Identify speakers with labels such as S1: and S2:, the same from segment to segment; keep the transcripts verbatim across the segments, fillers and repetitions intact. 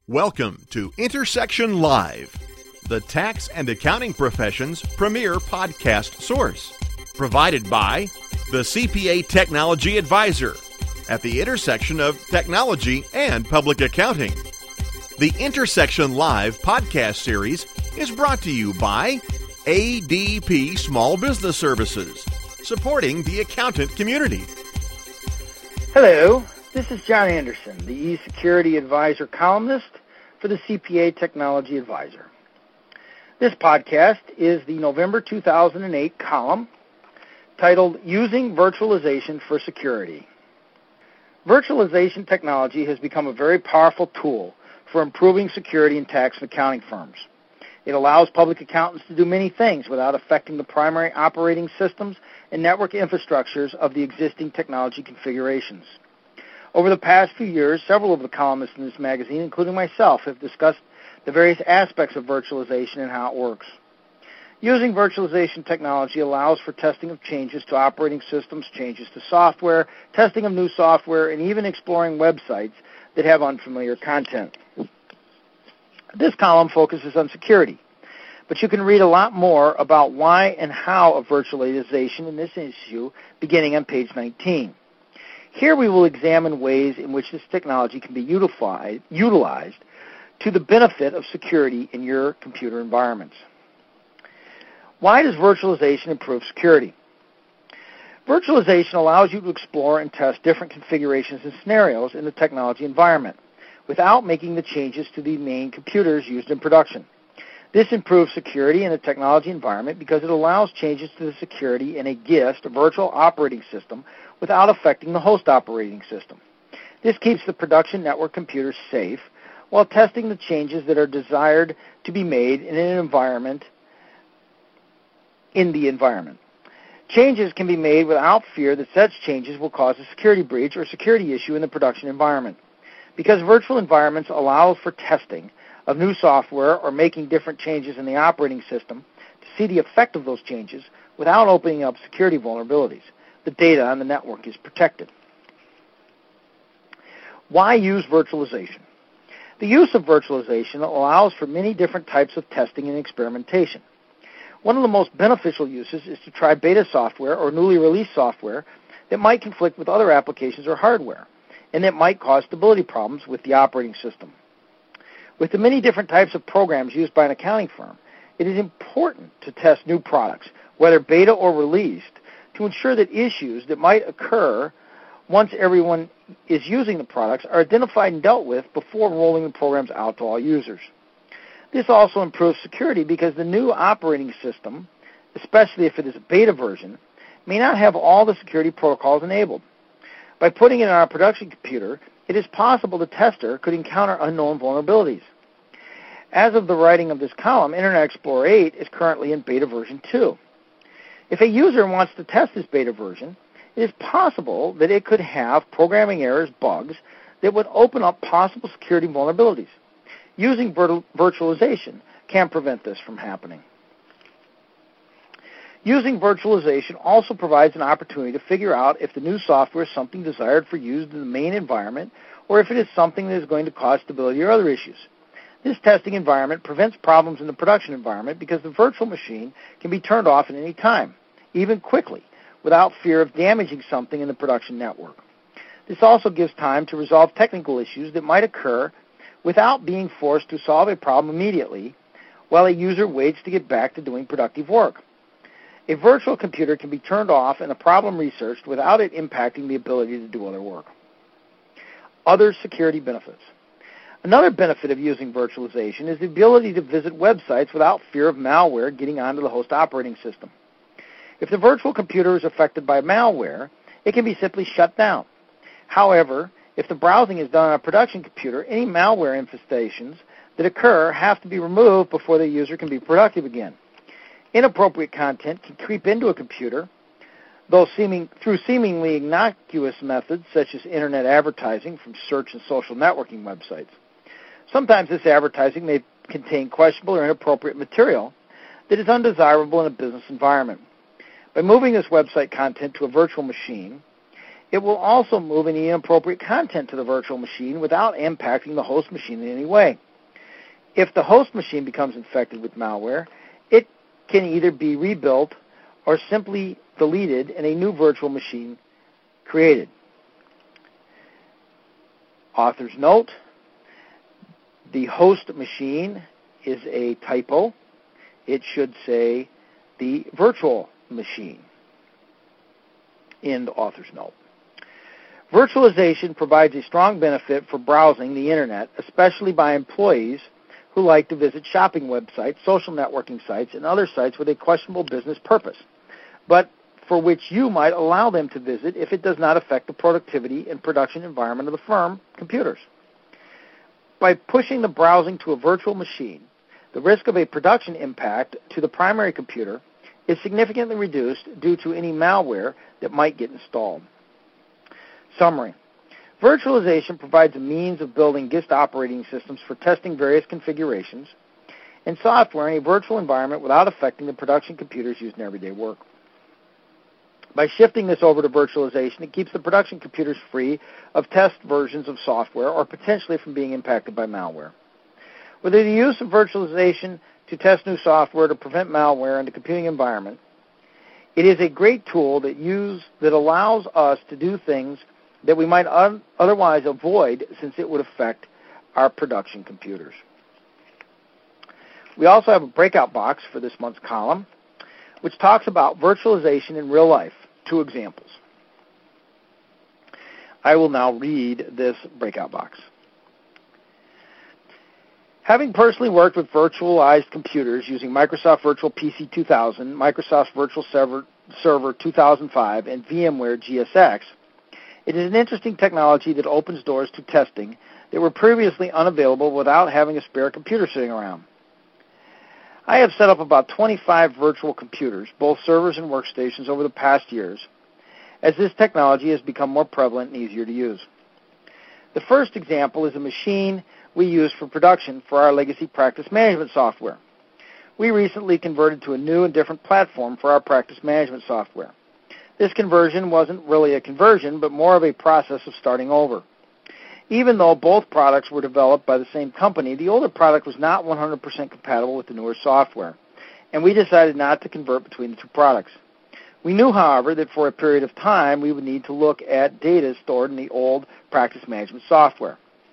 S1: Welcome to Intersection Live, the tax and accounting profession's premier podcast source, provided by the C P A Technology Advisor at the intersection of technology and public accounting. The Intersection Live podcast series is brought to you by A D P Small Business Services, supporting the accountant community.
S2: Hello, this is John Anderson, the E-Security Advisor columnist for the C P A Technology Advisor. This podcast is the November two thousand eight column titled Using Virtualization for Security. Virtualization technology has become a very powerful tool for improving security in tax and accounting firms. It allows public accountants to do many things without affecting the primary operating systems and network infrastructures of the existing technology configurations. Over the past few years, several of the columnists in this magazine, including myself, have discussed the various aspects of virtualization and how it works. Using virtualization technology allows for testing of changes to operating systems, changes to software, testing of new software, and even exploring websites that have unfamiliar content. This column focuses on security, but you can read a lot more about why and how of virtualization in this issue beginning on page nineteen. Here we will examine ways in which this technology can be utilized, utilized to the benefit of security in your computer environments. Why does virtualization improve security? Virtualization allows you to explore and test different configurations and scenarios in the technology environment without making the changes to the main computers used in production. This improves security in the technology environment because it allows changes to the security in a GIST, a virtual operating system, without affecting the host operating system. This keeps the production network computers safe while testing the changes that are desired to be made in an environment, in the environment. Changes can be made without fear that such changes will cause a security breach or security issue in the production environment. Because virtual environments allow for testing of new software or making different changes in the operating system to see the effect of those changes without opening up security vulnerabilities. The data on the network is protected. Why use virtualization? The use of virtualization allows for many different types of testing and experimentation. One of the most beneficial uses is to try beta software or newly released software that might conflict with other applications or hardware, and that might cause stability problems with the operating system. With the many different types of programs used by an accounting firm, it is important to test new products, whether beta or released, to ensure that issues that might occur once everyone is using the products are identified and dealt with before rolling the programs out to all users. This also improves security because the new operating system, especially if it is a beta version, may not have all the security protocols enabled. By putting it on a production computer, it is possible the tester could encounter unknown vulnerabilities. As of the writing of this column, Internet Explorer eight is currently in beta version two. If a user wants to test this beta version, it is possible that it could have programming errors, bugs, that would open up possible security vulnerabilities. Using vir- virtualization can prevent this from happening. Using virtualization also provides an opportunity to figure out if the new software is something desired for use in the main environment or if it is something that is going to cause stability or other issues. This testing environment prevents problems in the production environment because the virtual machine can be turned off at any time, even quickly, without fear of damaging something in the production network. This also gives time to resolve technical issues that might occur without being forced to solve a problem immediately while a user waits to get back to doing productive work. A virtual computer can be turned off and a problem researched without it impacting the ability to do other work. Other security benefits. Another benefit of using virtualization is the ability to visit websites without fear of malware getting onto the host operating system. If the virtual computer is affected by malware, it can be simply shut down. However, if the browsing is done on a production computer, any malware infestations that occur have to be removed before the user can be productive again. Inappropriate content can creep into a computer, though seeming, through seemingly innocuous methods such as internet advertising from search and social networking websites. Sometimes this advertising may contain questionable or inappropriate material that is undesirable in a business environment. By moving this website content to a virtual machine, It will also move any inappropriate content to the virtual machine without impacting the host machine in any way. If the host machine becomes infected with malware, it can either be rebuilt or simply deleted and a new virtual machine created. Author's note: the host machine is a typo. It should say the virtual machine. End author's note. Virtualization provides a strong benefit for browsing the Internet, especially by employees who like to visit shopping websites, social networking sites, and other sites with a questionable business purpose, but for which you might allow them to visit if it does not affect the productivity and production environment of the firm computers. By pushing the browsing to a virtual machine, the risk of a production impact to the primary computer is significantly reduced due to any malware that might get installed. Summary: virtualization provides a means of building G I S T operating systems for testing various configurations and software in a virtual environment without affecting the production computers used in everyday work. By shifting this over to virtualization, it keeps the production computers free of test versions of software or potentially from being impacted by malware. Whether the use of virtualization to test new software to prevent malware in the computing environment, it is a great tool that use that allows us to do things that we might un- otherwise avoid since it would affect our production computers. We also have a breakout box for this month's column, which talks about virtualization in real life. Two examples. I will now read this breakout box. Having personally worked with virtualized computers using Microsoft Virtual P C two thousand, Microsoft Virtual Server, Server two thousand five, and VMware G S X, it is an interesting technology that opens doors to testing that were previously unavailable without having a spare computer sitting around. I have set up about twenty-five virtual computers, both servers and workstations, over the past years, as this technology has become more prevalent and easier to use. The first example is a machine we use for production for our legacy practice management software. We recently converted to a new and different platform for our practice management software. This conversion wasn't really a conversion, but more of a process of starting over. Even though both products were developed by the same company, the older product was not one hundred percent compatible with the newer software, and we decided not to convert between the two products. We knew, however, that for a period of time we would need to look at data stored in the old practice management software.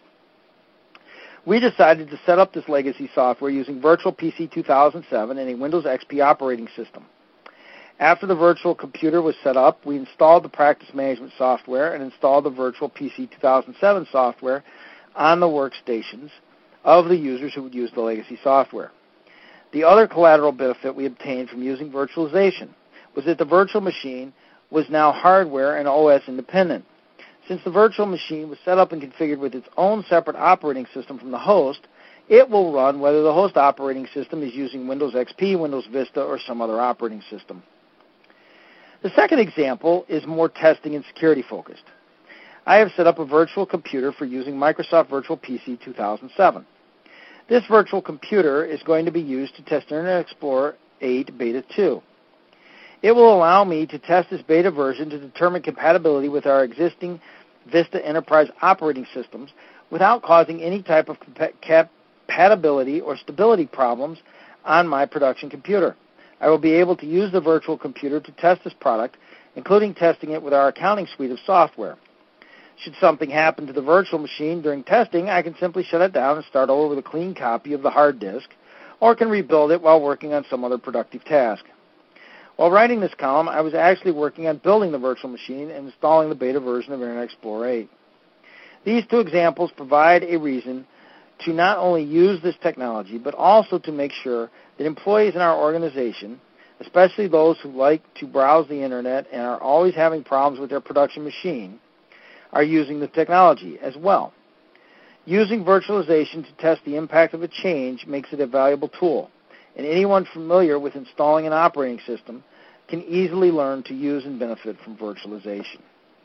S2: We decided to set up this legacy software using Virtual P C two thousand seven and a Windows X P operating system. After the virtual computer was set up, we installed the practice management software and installed the Virtual P C two thousand seven software on the workstations of the users who would use the legacy software. The other collateral benefit we obtained from using virtualization was that the virtual machine was now hardware and O S independent. Since the virtual machine was set up and configured with its own separate operating system from the host, it will run whether the host operating system is using Windows X P, Windows Vista, or some other operating system. The second example is more testing and security focused. I have set up a virtual computer for using Microsoft Virtual P C two thousand seven. This virtual computer is going to be used to test Internet Explorer eight Beta two. It will allow me to test this beta version to determine compatibility with our existing Vista Enterprise operating systems without causing any type of compatibility or stability problems on my production computer. I will be able to use the virtual computer to test this product, including testing it with our accounting suite of software. Should something happen to the virtual machine during testing, I can simply shut it down and start over with a clean copy of the hard disk, or can rebuild it while working on some other productive task. While writing this column, I was actually working on building the virtual machine and installing the beta version of Internet Explorer eight. These two examples provide a reason to not only use this technology, but also to make sure that employees in our organization, especially those who like to browse the Internet and are always having problems with their production machine, are using the technology as well. Using virtualization to test the impact of a change makes it a valuable tool, and anyone familiar with installing an operating system can easily learn to use and benefit from virtualization.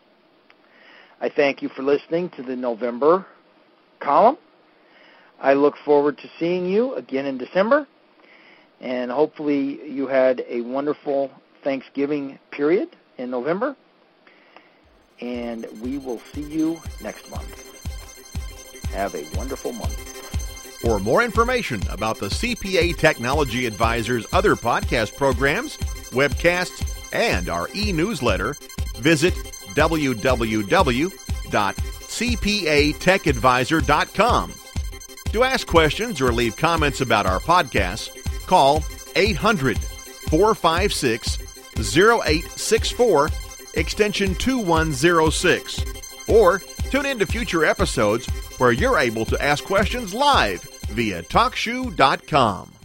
S2: I thank you for listening to the November column. I look forward to seeing you again in December, and hopefully you had a wonderful Thanksgiving period in November. and we will see you next month. Have a wonderful month.
S1: For more information about the C P A Technology Advisor's other podcast programs, webcasts, and our e-newsletter, visit w w w dot c p a tech advisor dot com. To ask questions or leave comments about our podcasts, call eight hundred, four five six, zero eight six four, extension two one zero six, or tune in to future episodes where you're able to ask questions live via talk shoe dot com.